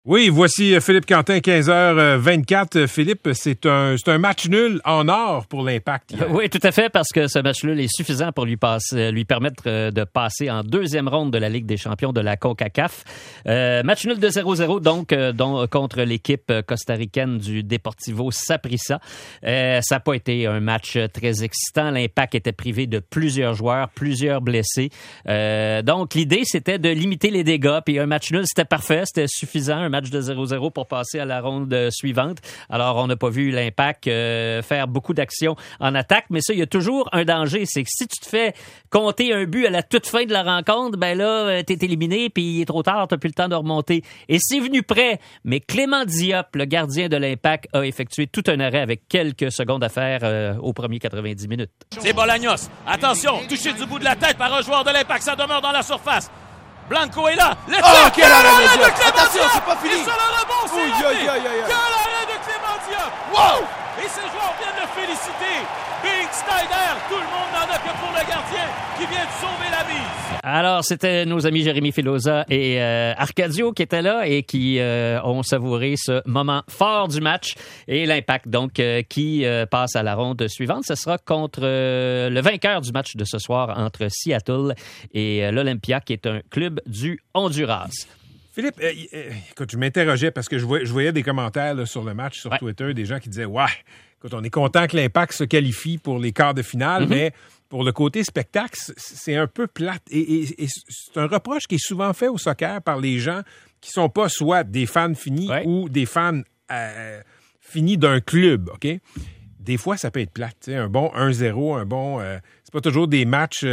Oui, voici Philippe Quentin, 15h24. Philippe, c'est un match nul en or pour l'Impact hier. Oui, tout à fait, parce que ce match nul est suffisant pour lui permettre de passer en deuxième ronde de la Ligue des champions de la CONCACAF. Match nul de 0-0, donc contre l'équipe costaricaine du Deportivo Saprissa. Ça n'a pas été un match très excitant. L'Impact était privé de plusieurs joueurs, plusieurs blessés. Donc, l'idée, c'était de limiter les dégâts. Puis un match nul, c'était parfait, c'était suffisant. Match de 0-0 pour passer à la ronde suivante. Alors, on n'a pas vu l'Impact faire beaucoup d'actions en attaque, mais ça, il y a toujours un danger. C'est que si tu te fais compter un but à la toute fin de la rencontre, ben là, t'es éliminé, puis il est trop tard, t'as plus le temps de remonter. Et c'est venu prêt, mais Clément Diop, le gardien de l'Impact, a effectué tout un arrêt avec quelques secondes à faire aux premiers 90 minutes. C'est Bolaños. Attention, touché du bout de la tête par un joueur de l'Impact, ça demeure dans la surface. Blanco est là. Le tir! Quel arrêt de Diop! Attention, c'est pas fini! Et sur le rebond, c'est raté! Quel arrêt de Clément Diop! Wow! Et ces joueurs viennent le féliciter. Big Snyder, tout le monde n'en a que pour le gardien qui vient de sauver la mise. Alors, c'était nos amis Jérémy Filosa et Arcadio qui étaient là et qui ont savouré ce moment fort du match. Et l'Impact, donc, qui passe à la ronde suivante. Ce sera contre le vainqueur du match de ce soir entre Seattle et l'Olympia, qui est un club du Honduras. Philippe, écoute, je m'interrogeais parce que je voyais des commentaires là, sur le match sur Twitter, des gens qui disaient « Ouais, écoute, on est content que l'Impact se qualifie pour les quarts de finale, mais pour le côté spectacle, c'est un peu plate. » Et c'est un reproche qui est souvent fait au soccer par les gens qui sont pas soit des fans finis ou des fans finis d'un club, OK? Des fois, ça peut être plate. T'sais, un bon 1-0, un bon... c'est pas toujours des matchs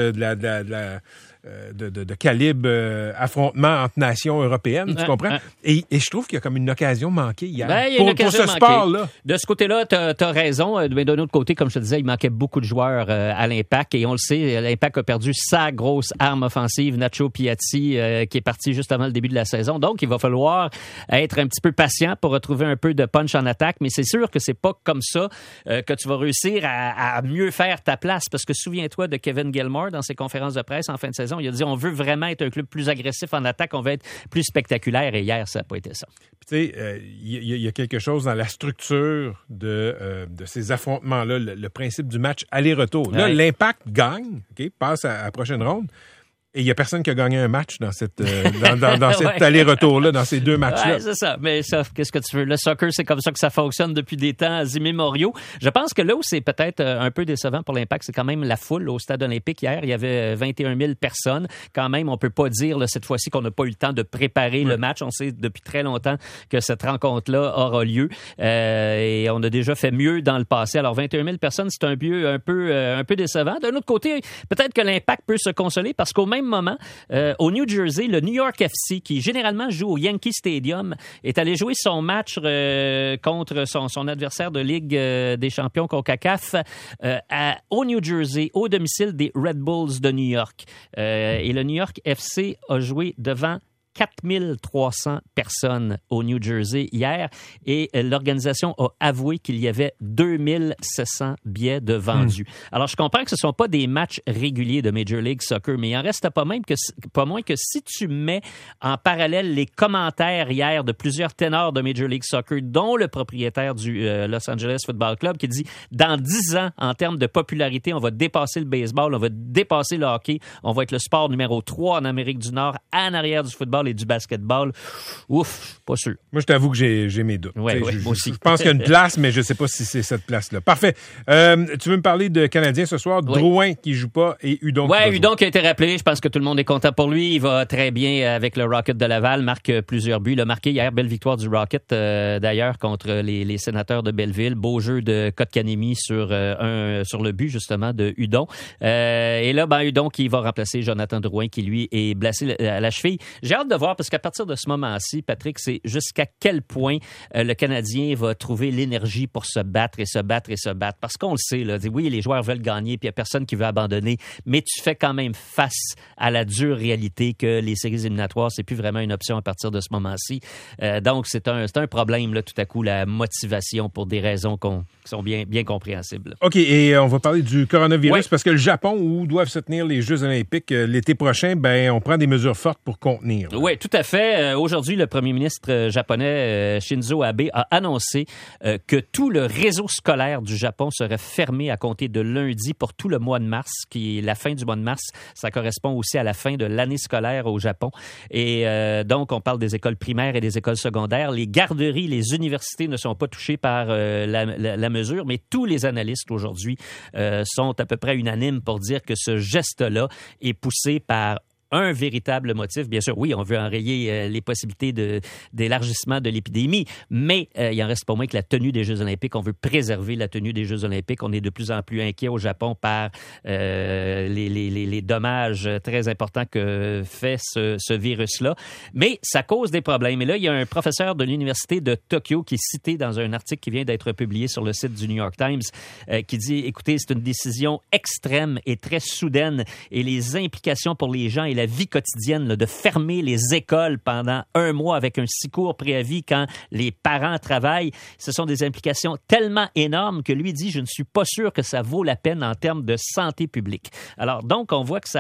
de calibre affrontement entre nations européennes, tu comprends? Et je trouve qu'il y a comme une occasion manquée hier pour ce sport-là. De ce côté-là, t'as raison. Mais d'un autre côté, comme je te disais, il manquait beaucoup de joueurs à l'Impact. Et on le sait, l'Impact a perdu sa grosse arme offensive, Nacho Piatti, qui est parti juste avant le début de la saison. Donc, il va falloir être un petit peu patient pour retrouver un peu de punch en attaque. Mais c'est sûr que c'est pas comme ça que tu vas réussir à mieux faire ta place. Parce que souviens-toi de Kevin Gilmore dans ses conférences de presse en fin de saison. Il a dit, on veut vraiment être un club plus agressif en attaque, on veut être plus spectaculaire. Et hier, ça n'a pas été ça. Tu sais, il y a quelque chose dans la structure de ces affrontements-là, le principe du match aller-retour. Là, l'Impact gagne, passe à la prochaine ronde. Et il n'y a personne qui a gagné un match dans cet aller-retour-là, dans ces deux matchs-là. Ouais, c'est ça. Mais ça, qu'est-ce que tu veux? Le soccer, c'est comme ça que ça fonctionne depuis des temps immémoriaux. Je pense que là où c'est peut-être un peu décevant pour l'Impact, c'est quand même la foule au stade olympique. Hier, il y avait 21 000 personnes. Quand même, on peut pas dire là, cette fois-ci qu'on n'a pas eu le temps de préparer le match. On sait depuis très longtemps que cette rencontre-là aura lieu. Et on a déjà fait mieux dans le passé. Alors, 21 000 personnes, c'est un peu décevant. D'un autre côté, peut-être que l'Impact peut se consoler parce qu'au même moment, au New Jersey, le New York FC, qui généralement joue au Yankee Stadium, est allé jouer son match contre son adversaire de Ligue des champions CONCACAF au New Jersey, au domicile des Red Bulls de New York. Et le New York FC a joué devant 4300 personnes au New Jersey hier et l'organisation a avoué qu'il y avait 2700 billets de vendus. Alors, je comprends que ce ne sont pas des matchs réguliers de Major League Soccer, mais il en reste pas moins que si tu mets en parallèle les commentaires hier de plusieurs ténors de Major League Soccer, dont le propriétaire du Los Angeles Football Club, qui dit « Dans 10 ans, en termes de popularité, on va dépasser le baseball, on va dépasser le hockey, on va être le sport numéro 3 en Amérique du Nord, en arrière du football et du basketball. » Ouf, pas sûr. Moi, je t'avoue que j'ai mes doutes. Ouais, moi aussi. Je pense qu'il y a une place, mais je ne sais pas si c'est cette place-là. Parfait. Tu veux me parler de Canadiens ce soir? Oui. Drouin qui joue pas et Hudon qui va jouer. Hudon qui a été rappelé. Je pense que tout le monde est content pour lui. Il va très bien avec le Rocket de Laval. Marque plusieurs buts. Il a marqué hier. Belle victoire du Rocket, d'ailleurs, contre les Sénateurs de Belleville. Beau jeu de Kotkaniemi sur le but, justement, de Hudon. Et là, Hudon qui va remplacer Jonathan Drouin, qui, lui, est blessé à la cheville. J'ai hâte de voir, parce qu'à partir de ce moment-ci, Patrick, c'est jusqu'à quel point le Canadien va trouver l'énergie pour se battre et se battre et se battre. Parce qu'on le sait, là, oui, les joueurs veulent gagner, puis il n'y a personne qui veut abandonner, mais tu fais quand même face à la dure réalité que les séries éliminatoires, c'est plus vraiment une option à partir de ce moment-ci. Donc, c'est un problème, là, tout à coup, la motivation pour des raisons qui sont bien compréhensibles. OK, et on va parler du coronavirus, parce que le Japon, où doivent se tenir les Jeux olympiques l'été prochain, on prend des mesures fortes pour contenir. Oui, tout à fait. Aujourd'hui, le premier ministre japonais Shinzo Abe a annoncé que tout le réseau scolaire du Japon serait fermé à compter de lundi pour tout le mois de mars, qui est la fin du mois de mars. Ça correspond aussi à la fin de l'année scolaire au Japon. Et donc, on parle des écoles primaires et des écoles secondaires. Les garderies, les universités ne sont pas touchées par la mesure, mais tous les analystes aujourd'hui sont à peu près unanimes pour dire que ce geste-là est poussé par un véritable motif. Bien sûr, oui, on veut enrayer les possibilités d'élargissement de l'épidémie, mais il en reste pas moins que la tenue des Jeux olympiques, on veut préserver la tenue des Jeux olympiques. On est de plus en plus inquiet au Japon par les dommages très importants que fait ce virus-là. Mais ça cause des problèmes. Et là, il y a un professeur de l'Université de Tokyo qui est cité dans un article qui vient d'être publié sur le site du New York Times qui dit, écoutez, c'est une décision extrême et très soudaine et les implications pour les gens et la vie quotidienne là, de fermer les écoles pendant un mois avec un si court préavis quand les parents travaillent, ce sont des implications tellement énormes que lui dit, je ne suis pas sûr que ça vaut la peine en termes de santé publique. Alors donc, on voit que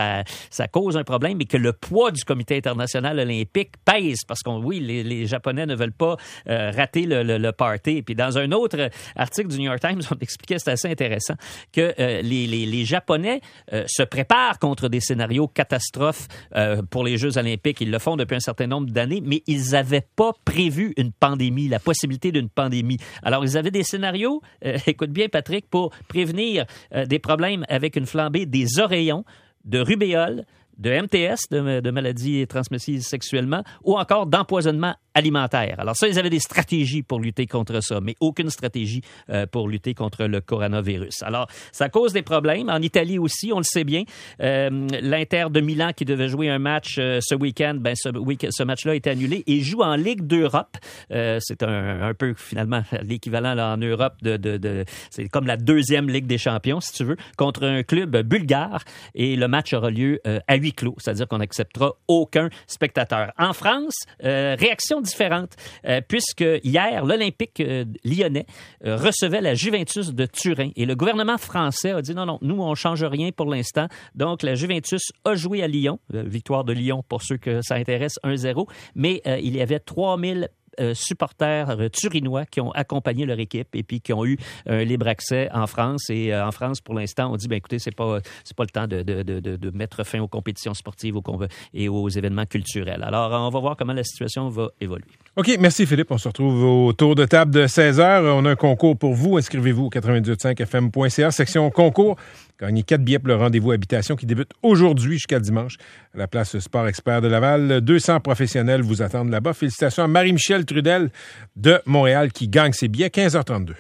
ça cause un problème et que le poids du Comité international olympique pèse parce que oui, les Japonais ne veulent pas rater le party. Et puis dans un autre article du New York Times, on expliquait, c'est assez intéressant, que les Japonais se préparent contre des scénarios catastrophes pour les Jeux olympiques. Ils le font depuis un certain nombre d'années, mais ils n'avaient pas prévu une pandémie, la possibilité d'une pandémie. Alors, ils avaient des scénarios, écoute bien Patrick, pour prévenir des problèmes avec une flambée des oreillons, de rubéole, de MTS, de maladies transmissibles sexuellement, ou encore d'empoisonnement alimentaire. Alors ça, ils avaient des stratégies pour lutter contre ça, mais aucune stratégie pour lutter contre le coronavirus. Alors, ça cause des problèmes. En Italie aussi, on le sait bien, l'Inter de Milan qui devait jouer un match ce week-end, ce match-là a été annulé et joue en Ligue d'Europe. C'est un peu, finalement, l'équivalent là, en Europe c'est comme la deuxième Ligue des champions, si tu veux, contre un club bulgare et le match aura lieu à huis clos, c'est-à-dire qu'on n'acceptera aucun spectateur. En France, réaction différente, puisque hier, l'Olympique lyonnais recevait la Juventus de Turin et le gouvernement français a dit non, nous, on ne change rien pour l'instant. Donc, la Juventus a joué à Lyon, victoire de Lyon pour ceux que ça intéresse, 1-0, mais il y avait 3000 supporters turinois qui ont accompagné leur équipe et puis qui ont eu un libre accès en France. Et en France, pour l'instant, on dit, écoutez, c'est pas le temps de mettre fin aux compétitions sportives et aux événements culturels. Alors, on va voir comment la situation va évoluer. OK, merci Philippe. On se retrouve au tour de table de 16h. On a un concours pour vous. Inscrivez-vous au 98.5fm.ca, section concours. Gagnez 4 billets pour le rendez-vous habitation qui débute aujourd'hui jusqu'à dimanche à la place Sport Expert de Laval. 200 professionnels vous attendent là-bas. Félicitations à Marie-Michel Trudel de Montréal qui gagne ses billets. 15h32.